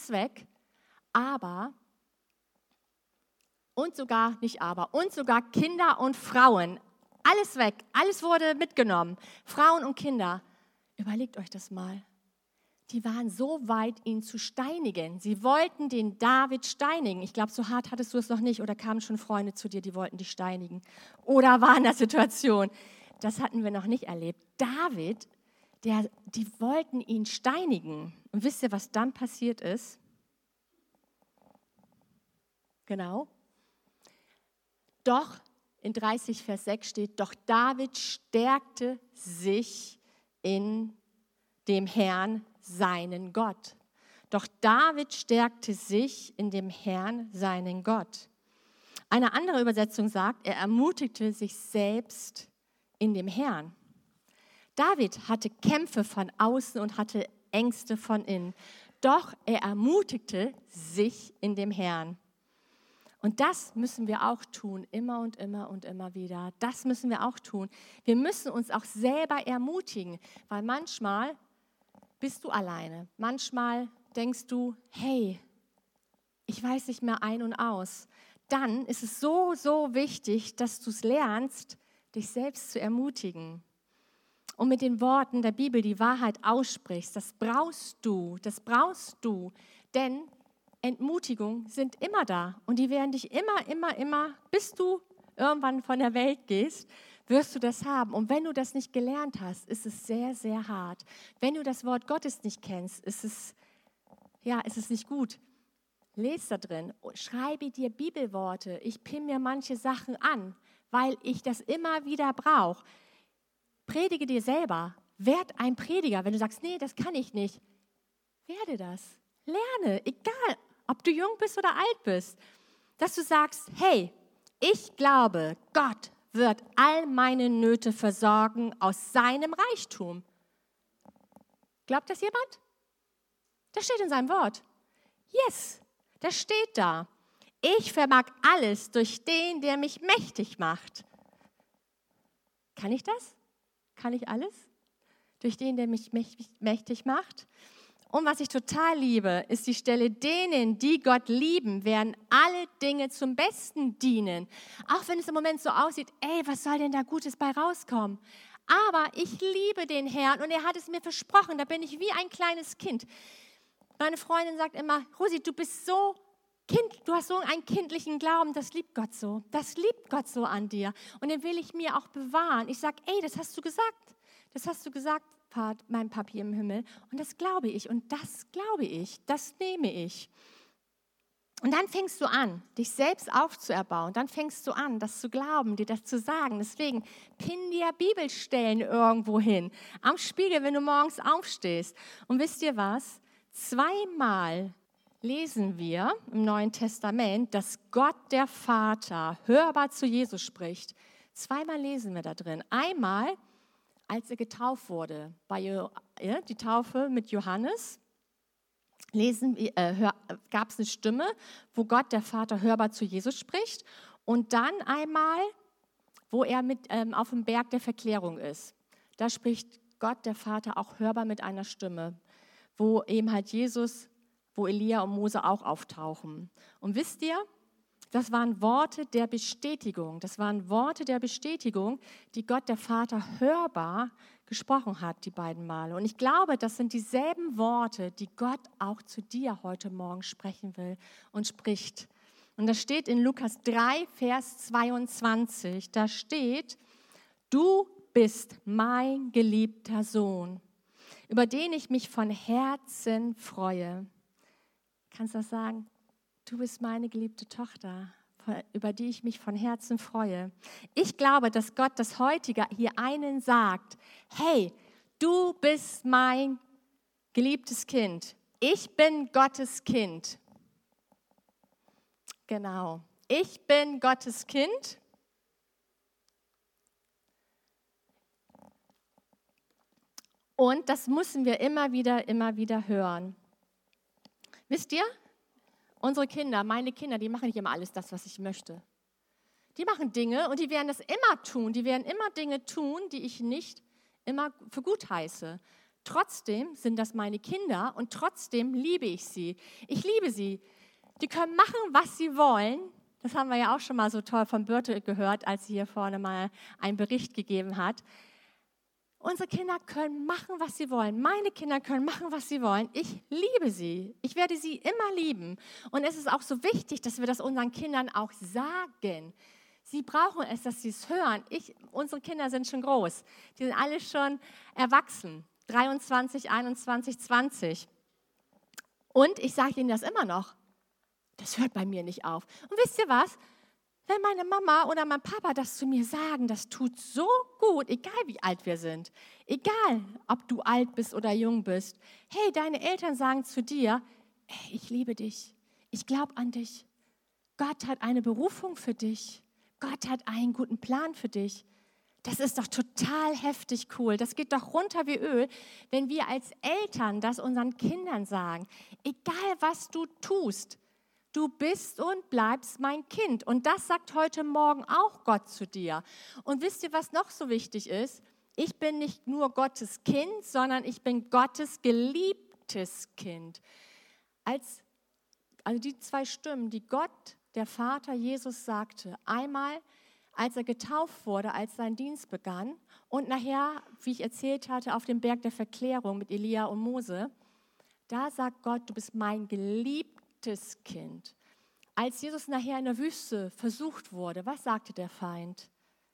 aber und sogar Kinder und Frauen, alles weg, alles wurde mitgenommen, Frauen und Kinder. Überlegt euch das mal. Die waren so weit, ihn zu steinigen. Sie wollten den David steinigen. Ich glaube, so hart hattest du es noch nicht. Oder kamen schon Freunde zu dir, die wollten dich steinigen. Oder war in der Situation. Das hatten wir noch nicht erlebt. David, die wollten ihn steinigen. Und wisst ihr, was dann passiert ist? Genau. Doch, in 30 Vers 6 steht, doch David stärkte sich in dem Herrn, seinen Gott. Doch David stärkte sich in dem Herrn, seinen Gott. Eine andere Übersetzung sagt, er ermutigte sich selbst in dem Herrn. David hatte Kämpfe von außen und hatte Ängste von innen. Doch er ermutigte sich in dem Herrn. Und das müssen wir auch tun, immer und immer wieder. Das müssen wir auch tun. Wir müssen uns auch selber ermutigen, weil manchmal bist du alleine. Manchmal denkst du, hey, ich weiß nicht mehr ein und aus. Dann ist es so wichtig, dass du es lernst, dich selbst zu ermutigen. Und mit den Worten der Bibel die Wahrheit aussprichst. Das brauchst du. Denn Entmutigungen sind immer da und die werden dich immer, bis du irgendwann von der Welt gehst, wirst du das haben. Und wenn du das nicht gelernt hast, ist es sehr, sehr hart. Wenn du das Wort Gottes nicht kennst, ist es nicht gut. Lies da drin, schreibe dir Bibelworte. Ich pinne mir manche Sachen an, weil ich das immer wieder brauche. Predige dir selber. Werd ein Prediger. Wenn du sagst, nee, das kann ich nicht, werde das. Lerne, egal, ob du jung bist oder alt bist, dass du sagst, hey, ich glaube, Gott wird all meine Nöte versorgen aus seinem Reichtum. Glaubt das jemand? Das steht in seinem Wort. Yes, das steht da. Ich vermag alles durch den, der mich mächtig macht. Kann ich das? Kann ich alles? Durch den, der mich mächtig macht? Und was ich total liebe, ist die Stelle, denen, die Gott lieben, werden alle Dinge zum Besten dienen. Auch wenn es im Moment so aussieht, was soll denn da Gutes bei rauskommen? Aber ich liebe den Herrn und er hat es mir versprochen, da bin ich wie ein kleines Kind. Meine Freundin sagt immer, Rosi, du hast so einen kindlichen Glauben, das liebt Gott so. Das liebt Gott so an dir. Und den will ich mir auch bewahren. Ich sage, das hast du gesagt. Das hast du gesagt, mein Papi im Himmel. Und das glaube ich. Und das nehme ich. Und dann fängst du an, dich selbst aufzuerbauen. Dann fängst du an, das zu glauben, dir das zu sagen. Deswegen pinn dir Bibelstellen irgendwo hin. Am Spiegel, wenn du morgens aufstehst. Und wisst ihr was? 2-mal lesen wir im Neuen Testament, dass Gott der Vater hörbar zu Jesus spricht. Zweimal lesen wir da drin. Einmal, als er getauft wurde, die Taufe mit Johannes, gab es eine Stimme, wo Gott der Vater hörbar zu Jesus spricht. Und dann einmal, wo er auf dem Berg der Verklärung ist. Da spricht Gott der Vater auch hörbar mit einer Stimme, wo eben halt Jesus, wo Elia und Mose auch auftauchen. Und wisst ihr, das waren Worte der Bestätigung. Das waren Worte der Bestätigung, die Gott der Vater hörbar gesprochen hat, die beiden Male. Und ich glaube, das sind dieselben Worte, die Gott auch zu dir heute Morgen sprechen will und spricht. Und das steht in Lukas 3, Vers 22. Da steht, du bist mein geliebter Sohn, über den ich mich von Herzen freue. Kannst du das sagen? Du bist meine geliebte Tochter, über die ich mich von Herzen freue. Ich glaube, dass Gott das heutige hier einen sagt, hey, du bist mein geliebtes Kind. Ich bin Gottes Kind. Genau, ich bin Gottes Kind. Und das müssen wir immer wieder hören. Wisst ihr? Unsere Kinder, meine Kinder, die machen nicht immer alles das, was ich möchte. Die machen Dinge und die werden das immer tun. Die werden immer Dinge tun, die ich nicht immer für gut heiße. Trotzdem sind das meine Kinder und trotzdem liebe ich sie. Ich liebe sie. Die können machen, was sie wollen. Das haben wir ja auch schon mal so toll von Birte gehört, als sie hier vorne mal einen Bericht gegeben hat. Unsere Kinder können machen, was sie wollen. Meine Kinder können machen, was sie wollen. Ich liebe sie. Ich werde sie immer lieben. Und es ist auch so wichtig, dass wir das unseren Kindern auch sagen. Sie brauchen es, dass sie es hören. Unsere Kinder sind schon groß. Die sind alle schon erwachsen. 23, 21, 20. Und ich sage ihnen das immer noch. Das hört bei mir nicht auf. Und wisst ihr was? Wenn meine Mama oder mein Papa das zu mir sagen, das tut so gut, egal wie alt wir sind, egal ob du alt bist oder jung bist. Hey, deine Eltern sagen zu dir, hey, ich liebe dich, ich glaube an dich. Gott hat eine Berufung für dich. Gott hat einen guten Plan für dich. Das ist doch total heftig cool. Das geht doch runter wie Öl, wenn wir als Eltern das unseren Kindern sagen. Egal was du tust, du bist und bleibst mein Kind. Und das sagt heute Morgen auch Gott zu dir. Und wisst ihr, was noch so wichtig ist? Ich bin nicht nur Gottes Kind, sondern ich bin Gottes geliebtes Kind. Also die zwei Stimmen, die Gott, der Vater, Jesus sagte, einmal, als er getauft wurde, als sein Dienst begann und nachher, wie ich erzählt hatte, auf dem Berg der Verklärung mit Elia und Mose, da sagt Gott, du bist mein geliebtes Kind. Als Jesus nachher in der Wüste versucht wurde, was sagte der Feind?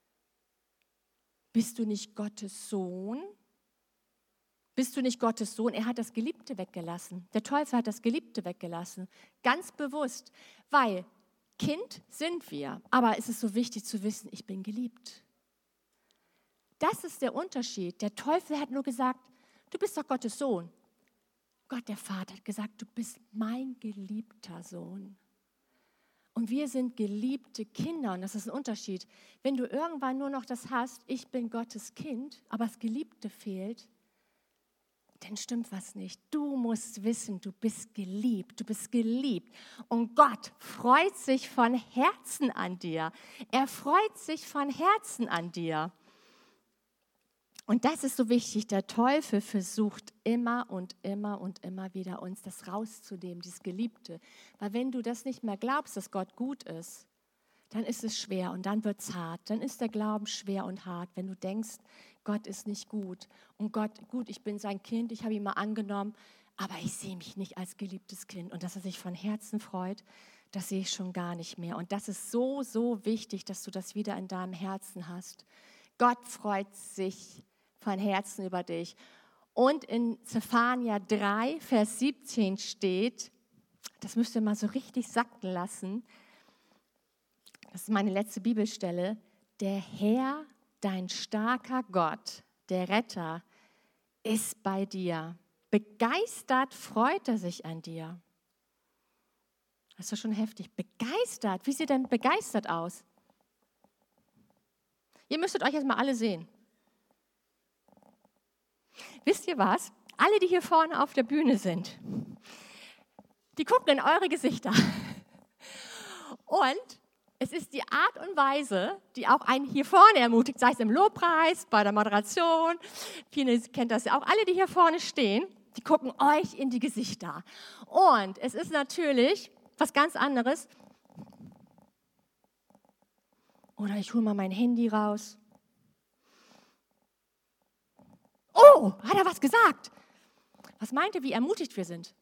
Bist du nicht Gottes Sohn? Bist du nicht Gottes Sohn? Er hat das Geliebte weggelassen. Der Teufel hat das Geliebte weggelassen. Ganz bewusst, weil Kind sind wir. Aber es ist so wichtig zu wissen, ich bin geliebt. Das ist der Unterschied. Der Teufel hat nur gesagt, du bist doch Gottes Sohn. Gott, der Vater, hat gesagt, du bist mein geliebter Sohn. Und wir sind geliebte Kinder und das ist ein Unterschied. Wenn du irgendwann nur noch das hast, ich bin Gottes Kind, aber das Geliebte fehlt, dann stimmt was nicht. Du musst wissen, du bist geliebt, du bist geliebt. Und Gott freut sich von Herzen an dir. Er freut sich von Herzen an dir. Und das ist so wichtig, der Teufel versucht immer und immer und immer wieder uns das rauszunehmen, dieses Geliebte. Weil wenn du das nicht mehr glaubst, dass Gott gut ist, dann ist es schwer und dann wird es hart. Dann ist der Glauben schwer und hart, wenn du denkst, Gott ist nicht gut. Und Gott, gut, ich bin sein Kind, ich habe ihn mal angenommen, aber ich sehe mich nicht als geliebtes Kind. Und dass er sich von Herzen freut, das sehe ich schon gar nicht mehr. Und das ist so, so wichtig, dass du das wieder in deinem Herzen hast. Gott freut sich von Herzen über dich. Und in Zephania 3, Vers 17 steht, das müsst ihr mal so richtig sacken lassen, das ist meine letzte Bibelstelle, der Herr, dein starker Gott, der Retter, ist bei dir. Begeistert freut er sich an dir. Das ist doch schon heftig. Begeistert. Wie sieht denn begeistert aus? Ihr müsstet euch jetzt mal alle sehen. Wisst ihr was? Alle, die hier vorne auf der Bühne sind, die gucken in eure Gesichter. Und es ist die Art und Weise, die auch einen hier vorne ermutigt, sei es im Lobpreis, bei der Moderation. Viele kennt das ja auch. Alle, die hier vorne stehen, die gucken euch in die Gesichter. Und es ist natürlich was ganz anderes. Oder ich hole mal mein Handy raus. Oh, hat er was gesagt? Was meint ihr, wie ermutigt wir sind?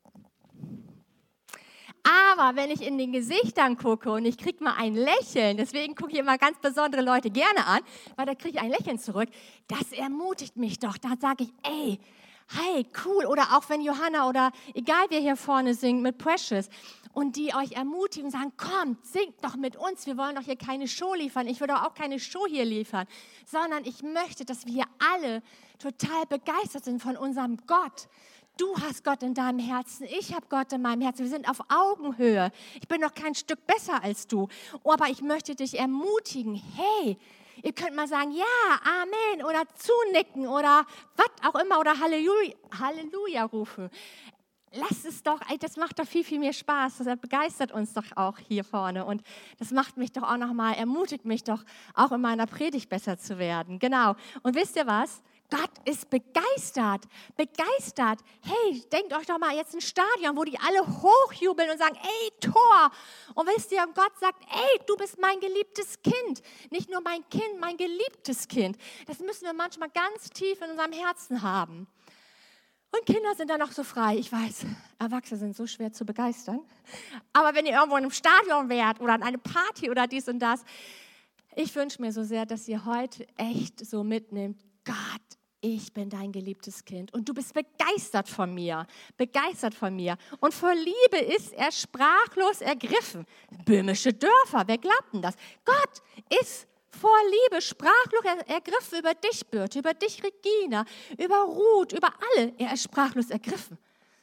Aber wenn ich in den Gesichtern gucke und ich kriege mal ein Lächeln, deswegen gucke ich immer ganz besondere Leute gerne an, weil da kriege ich ein Lächeln zurück, das ermutigt mich doch. Da sage ich, ey, hey, cool. Oder auch wenn Johanna oder egal wer hier vorne singt mit Precious und die euch ermutigen und sagen, kommt, singt doch mit uns. Wir wollen doch hier keine Show liefern. Ich will doch auch keine Show hier liefern, sondern ich möchte, dass wir hier alle total begeistert sind von unserem Gott. Du hast Gott in deinem Herzen, ich habe Gott in meinem Herzen. Wir sind auf Augenhöhe. Ich bin noch kein Stück besser als du. Aber ich möchte dich ermutigen, hey, ihr könnt mal sagen, ja, Amen oder zunicken oder was auch immer oder Halleluja, Halleluja rufen. Lass es doch, das macht doch viel, viel mehr Spaß. Das begeistert uns doch auch hier vorne. Und das macht mich doch auch nochmal, ermutigt mich doch auch in meiner Predigt besser zu werden. Genau. Und wisst ihr was? Gott ist begeistert, begeistert. Hey, denkt euch doch mal jetzt ein Stadion, wo die alle hochjubeln und sagen, ey, Tor. Und wisst ihr, und Gott sagt, ey, du bist mein geliebtes Kind. Nicht nur mein Kind, mein geliebtes Kind. Das müssen wir manchmal ganz tief in unserem Herzen haben. Und Kinder sind da noch so frei. Ich weiß, Erwachsene sind so schwer zu begeistern. Aber wenn ihr irgendwo in einem Stadion wärt oder an einer Party oder dies und das, ich wünsche mir so sehr, dass ihr heute echt so mitnehmt, Gott, ich bin dein geliebtes Kind und du bist begeistert von mir, begeistert von mir. Und vor Liebe ist er sprachlos ergriffen. Böhmische Dörfer, wer glaubt denn das? Gott ist vor Liebe sprachlos ergriffen über dich, Birte, über dich, Regina, über Ruth, über alle. Er ist sprachlos ergriffen.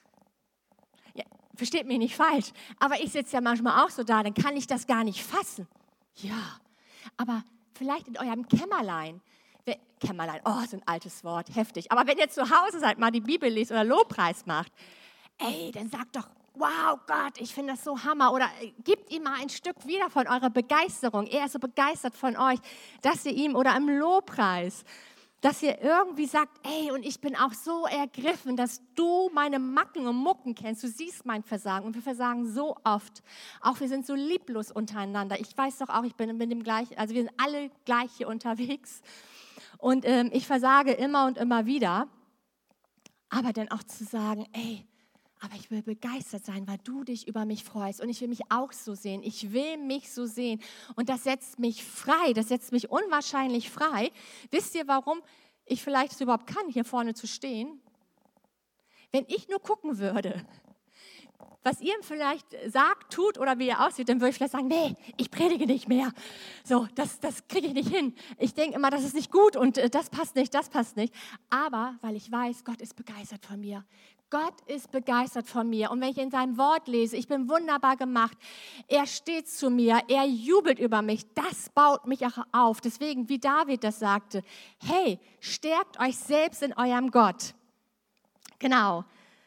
Ja, versteht mich nicht falsch, aber ich sitze ja manchmal auch so da, dann kann ich das gar nicht fassen. Ja, aber vielleicht in eurem Kämmerlein, oh, so ein altes Wort, heftig. Aber wenn ihr zu Hause seid, mal die Bibel liest oder Lobpreis macht, ey, dann sagt doch, wow, Gott, ich finde das so Hammer. Oder gebt ihm mal ein Stück wieder von eurer Begeisterung. Er ist so begeistert von euch, dass ihr ihm, oder im Lobpreis, dass ihr irgendwie sagt, ey, und ich bin auch so ergriffen, dass du meine Macken und Mucken kennst. Du siehst mein Versagen und wir versagen so oft. Auch wir sind so lieblos untereinander. Ich weiß doch auch, ich bin mit dem gleichen, also wir sind alle gleich hier unterwegs. Und ich versage immer und immer wieder. Aber dann auch zu sagen, ey, aber ich will begeistert sein, weil du dich über mich freust. Und ich will mich auch so sehen. Ich will mich so sehen. Und das setzt mich frei. Das setzt mich unwahrscheinlich frei. Wisst ihr, warum ich vielleicht es überhaupt kann, hier vorne zu stehen? Wenn ich nur gucken würde, was ihr vielleicht sagt, tut oder wie ihr aussieht, dann würde ich vielleicht sagen, nee, ich predige nicht mehr. So, das kriege ich nicht hin. Ich denke immer, das ist nicht gut und das passt nicht, das passt nicht. Aber weil ich weiß, Gott ist begeistert von mir. Gott ist begeistert von mir. Und wenn ich in seinem Wort lese, ich bin wunderbar gemacht, er steht zu mir, er jubelt über mich, das baut mich auch auf. Deswegen, wie David das sagte, hey, stärkt euch selbst in eurem Gott. Genau.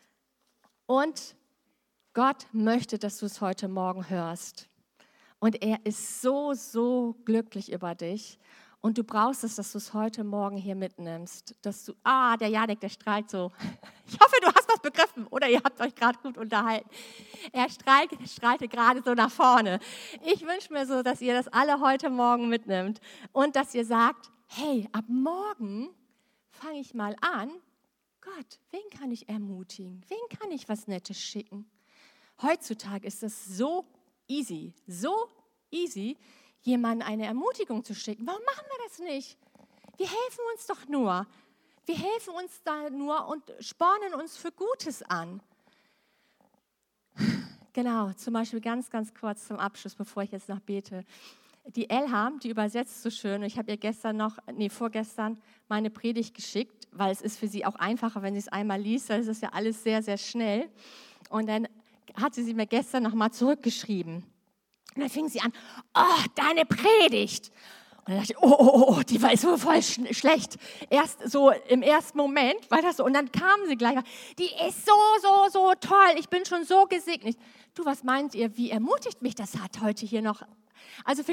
Und Gott möchte, dass du es heute Morgen hörst. Und er ist so, so glücklich über dich. Und du brauchst es, dass du es heute Morgen hier mitnimmst. Dass du, der Janik, der strahlt so. Ich hoffe, du hast was begriffen oder ihr habt euch gerade gut unterhalten. Er strahlte gerade so nach vorne. Ich wünsche mir so, dass ihr das alle heute Morgen mitnimmt. Und dass ihr sagt, hey, ab morgen fange ich mal an. Gott, wen kann ich ermutigen? Wen kann ich was Nettes schicken? Heutzutage ist es so easy, jemandem eine Ermutigung zu schicken. Warum machen wir das nicht? Wir helfen uns doch nur. Wir helfen uns da nur und spornen uns für Gutes an. Genau, zum Beispiel ganz, ganz kurz zum Abschluss, bevor ich jetzt noch bete. Die Elham, die übersetzt so schön. Ich habe ihr vorgestern meine Predigt geschickt, weil es ist für sie auch einfacher, wenn sie es einmal liest, weil es ist ja alles sehr, sehr schnell. Und dann hat sie mir gestern nochmal zurückgeschrieben. Und dann fing sie an, oh, deine Predigt. Und dann dachte ich, oh, die war so voll schlecht. Erst so im ersten Moment war das so. Und dann kam sie gleich, die ist so toll. Ich bin schon so gesegnet. Du, was meint ihr, wie ermutigt mich das hat heute hier noch? Also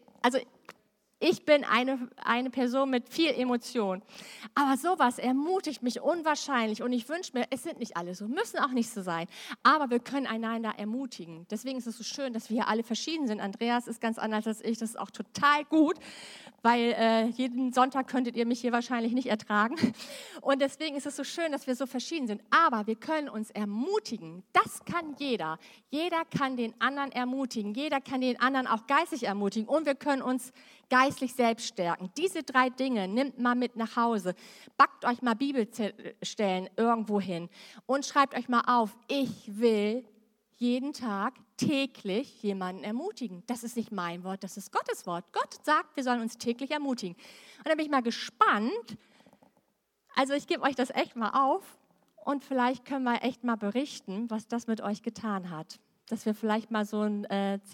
ich bin eine Person mit viel Emotion. Aber sowas ermutigt mich unwahrscheinlich. Und ich wünsche mir, es sind nicht alle so, müssen auch nicht so sein. Aber wir können einander ermutigen. Deswegen ist es so schön, dass wir hier alle verschieden sind. Andreas ist ganz anders als ich. Das ist auch total gut, weil jeden Sonntag könntet ihr mich hier wahrscheinlich nicht ertragen. Und deswegen ist es so schön, dass wir so verschieden sind. Aber wir können uns ermutigen. Das kann jeder. Jeder kann den anderen ermutigen. Jeder kann den anderen auch geistig ermutigen. Und wir können uns geistlich selbst stärken. Diese 3 Dinge nimmt mal mit nach Hause. Backt euch mal Bibelstellen irgendwo hin und schreibt euch mal auf, ich will jeden Tag, täglich jemanden ermutigen. Das ist nicht mein Wort, das ist Gottes Wort. Gott sagt, wir sollen uns täglich ermutigen. Und da bin ich mal gespannt. Also ich gebe euch das echt mal auf und vielleicht können wir echt mal berichten, was das mit euch getan hat. Dass wir vielleicht mal so ein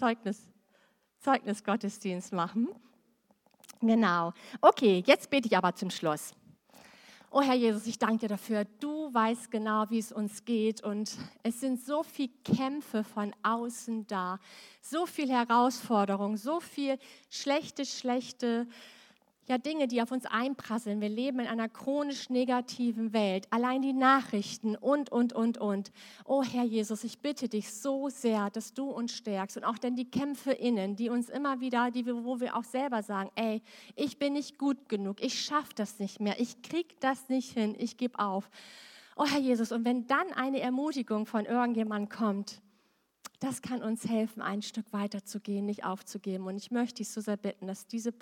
Zeugnisgottesdienst machen. Genau. Okay, jetzt bete ich aber zum Schluss. Oh Herr Jesus, ich danke dir dafür. Du weißt genau, wie es uns geht und es sind so viele Kämpfe von außen da, so viel Herausforderung, so viel schlechte Dinge, die auf uns einprasseln. Wir leben in einer chronisch negativen Welt. Allein die Nachrichten und. Oh Herr Jesus, ich bitte dich so sehr, dass du uns stärkst und auch denn die Kämpfe innen, die uns immer wieder, wo wir auch selber sagen, ey, ich bin nicht gut genug, ich schaffe das nicht mehr, ich kriege das nicht hin, ich gebe auf. Oh Herr Jesus, und wenn dann eine Ermutigung von irgendjemandem kommt, das kann uns helfen, ein Stück weiterzugehen, nicht aufzugeben. Und ich möchte dich so sehr bitten, dass diese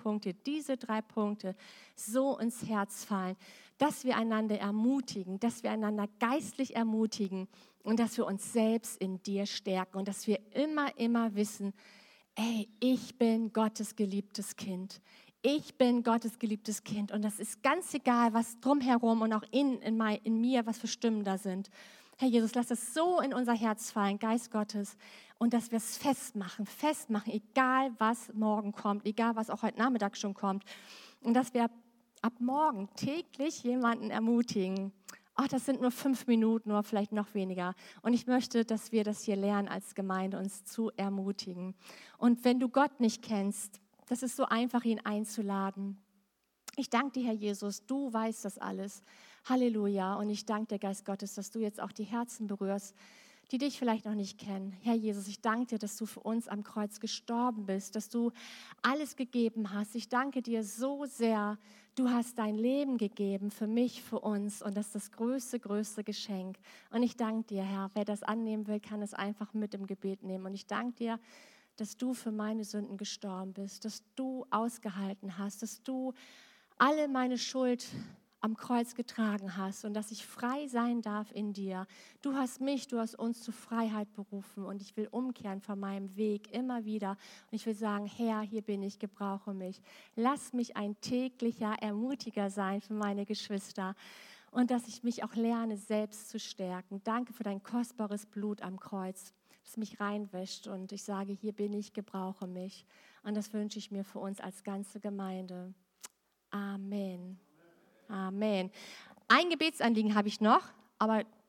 3 Punkte so ins Herz fallen, dass wir einander ermutigen, dass wir einander geistlich ermutigen und dass wir uns selbst in dir stärken und dass wir immer wissen, ey, ich bin Gottes geliebtes Kind. Ich bin Gottes geliebtes Kind und das ist ganz egal, was drumherum und auch in mir, was für Stimmen da sind. Herr Jesus, lass es so in unser Herz fallen, Geist Gottes, und dass wir es festmachen, egal was morgen kommt, egal was auch heute Nachmittag schon kommt. Und dass wir ab morgen täglich jemanden ermutigen. Ach, das sind nur 5 Minuten oder vielleicht noch weniger. Und ich möchte, dass wir das hier lernen als Gemeinde, uns zu ermutigen. Und wenn du Gott nicht kennst, das ist so einfach, ihn einzuladen. Ich danke dir, Herr Jesus, du weißt das alles. Halleluja. Und ich danke dir, Geist Gottes, dass du jetzt auch die Herzen berührst, die dich vielleicht noch nicht kennen. Herr Jesus, ich danke dir, dass du für uns am Kreuz gestorben bist, dass du alles gegeben hast. Ich danke dir so sehr, du hast dein Leben gegeben für mich, für uns. Und das ist das größte Geschenk. Und ich danke dir, Herr, wer das annehmen will, kann es einfach mit im Gebet nehmen. Und ich danke dir, dass du für meine Sünden gestorben bist, dass du ausgehalten hast, dass du alle meine Schuld am Kreuz getragen hast und dass ich frei sein darf in dir. Du hast uns zur Freiheit berufen und ich will umkehren von meinem Weg immer wieder. Und ich will sagen, Herr, hier bin ich, gebrauche mich. Lass mich ein täglicher Ermutiger sein für meine Geschwister und dass ich mich auch lerne, selbst zu stärken. Danke für dein kostbares Blut am Kreuz, das mich reinwäscht und ich sage, hier bin ich, gebrauche mich. Und das wünsche ich mir für uns als ganze Gemeinde. Amen. Amen. Ein Gebetsanliegen habe ich noch, aber